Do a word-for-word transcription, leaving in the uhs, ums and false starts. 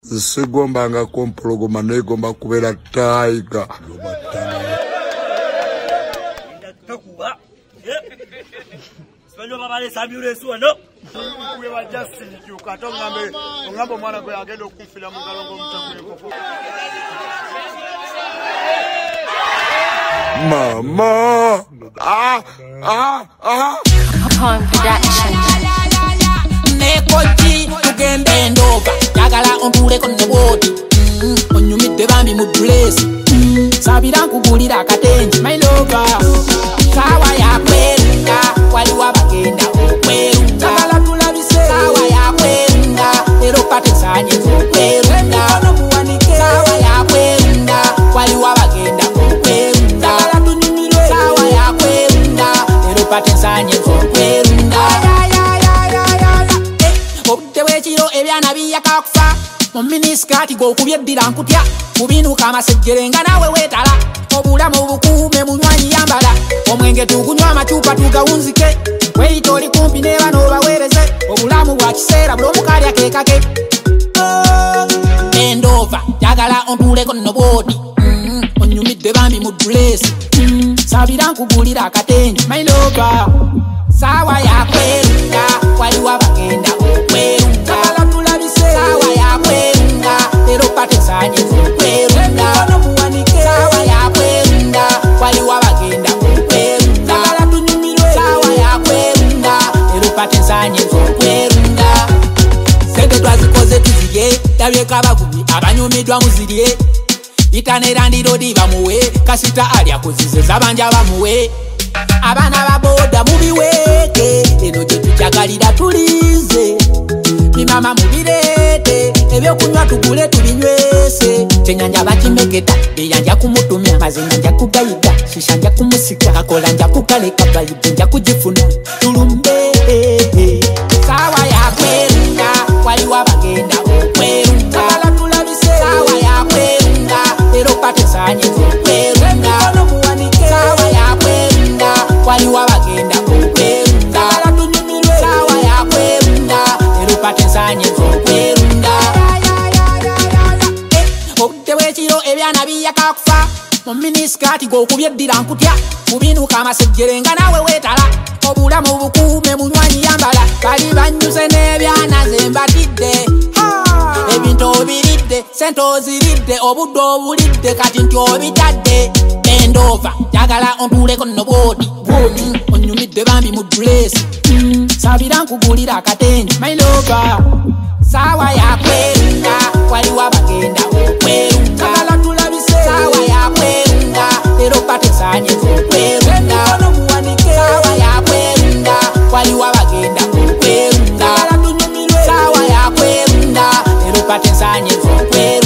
Sigomba nga kompologoma negomba kubera taiga. Takuba. Spanyo babale samyure suano. Kuwe wa Justin Juka tongambe ngambo mwana gwe agenda okufira mu galongo mutagwe. Mama. Ah ah ah. Upon production. Nekoti tugende ndova yagala ontule ko neboti onyumidde bambi mu dress sabira nkugulira akatenji my lover sawa ya kwenda waliwo abagenda okwerunda yagala tulabise sawa ya kwenda ero patesanye okwerunda sawa ya kwenda waliwo abagenda okwerunda yagala tunyumirwe sawa ya kwenda ero patesanye okwerunda obutewekiro ebyana biyakakufa mu miniskati gw'okubyeddira nkutya kubinuka amasejjerenga nawe weetala obulamu bukuume munywanyi yambala omwenge tugunywa amacupa tugawunzike weyita oli kumpi n'ebano obaweereze obulamu bwa kiseera buli omukalya keekake endova jagala ontuleko nno bwoti onyumidde bambi mu dresi sabira nkugulira akatenji my lover sawa yakwerunda waliwo abagenda okwerunda yagala tulabise sawa yakwerunda ero patesanye okwerunda sawa yakwerunda waliwo abagenda okwerunda yagala tunyumirwe sawa yakwerunda ero patesanye okwerunda sente twazikoze tuzirye tabyeko abavubi abanyumiddwa muzirye itanerandirodi bamuwe kasita alya kuzize zabanja bamuwe abana baboda mubiweke eno gyetukyagalira tulize bimama mubirete ebyokunywa tugule tubinywese kyenyanja bakimegeta eyanja kumutumya mazinga nja kugayiga shisha nja kumusika kakola nja kukaleka bayibwe nja kugifuna tulumbe sawa yakwerunda waliwo abagenda okwerunda yagala tulabise sawa yakwerunda ero patesanye okwerunda sawa yakwerunda waliwo abagenda okwerunda yagala tunyumirwe sawa yakwerunda ero patesanye okwerunda obudde bw'ekiro ebyana biyakakufa mu miniskati gw'okubyeddira nkutya kubinuka amasejjerenga nawe weetala obulamu bukuume munywanyi yambala bali banyuse n'ebyana zembatidde ebintu obiridde sente oziridde obudde obulidde kati nti obitadde endova jagala ontuleko nno bwoti onyumidde bambi mu dresi sabira nkugulira akatenji my lover sawa yakwerunda waliwo abagenda okwerunda yagala tulabise sawa yakwerunda ero patesanye okwerunda sawa yakwerunda waliwo abagenda okwerunda yagala tunyumirwe sawa yakwerunda ero patesanye okwerunda